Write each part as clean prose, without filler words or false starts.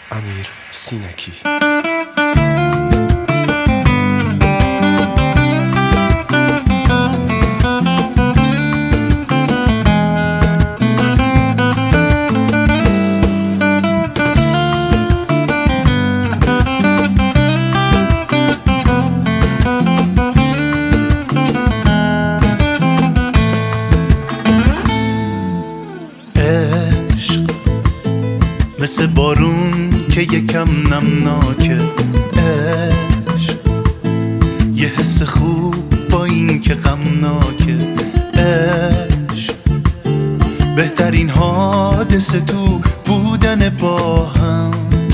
امیر سینکی. مثل بارون که یکم نمناکه، عشق یه حس خوب با این که غمناکه، عشق بهترین حادثه تو بودن با هم،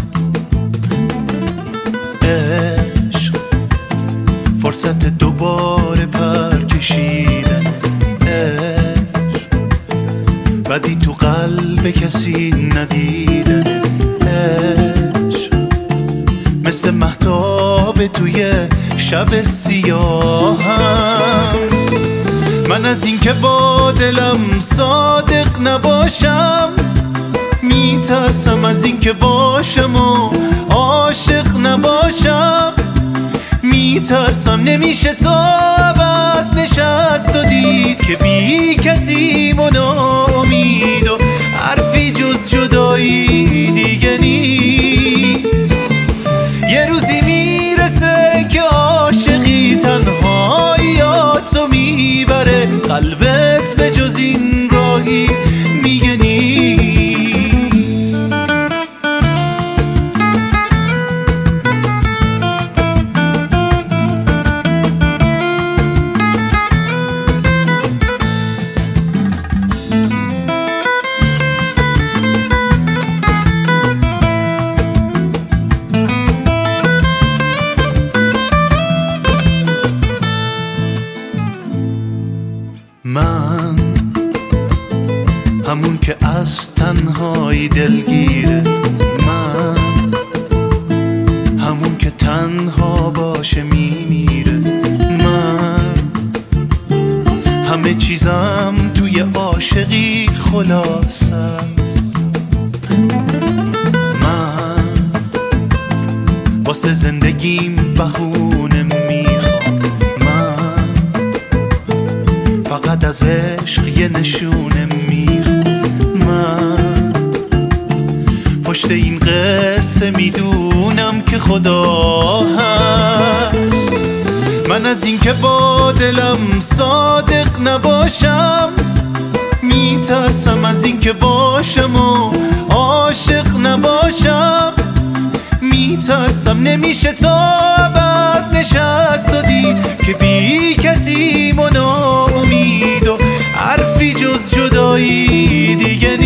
عشق فرصت دوباره پر کشیدن، عشق بدی تو قلب کسی ندیدن، عشق مثل مهتاب توی شب سیاهم. من از این که با دلم صادق نباشم میترسم، از این که باشم و عاشق نباشم میترسم. نمیشه تا ابد نشست و دید که بی کسی و ناامید و حرفی جز جدایی دیگه نیست. یه روزی میرسه که عاشقی تنهاییاتو میبره، قلبت به جز این راهی میگه نیست. من همون که از تنهایی دلگیره، من همون که تنها باشه میمیره، من همه چیزم توی عاشقی خلاص است، من واسه زندگیم بهونه میخوام، من فقط از عشق یه نشونه میخوام، من پشت این قصه میدونم که خدا هست. من از این که با دلم صادق نباشم میترسم، از این که باشم و عاشق نباشم میترسم. نمیشه تا ابد نشست و دید که بی کسی و ناامید و حرفی جز جدایی دیگه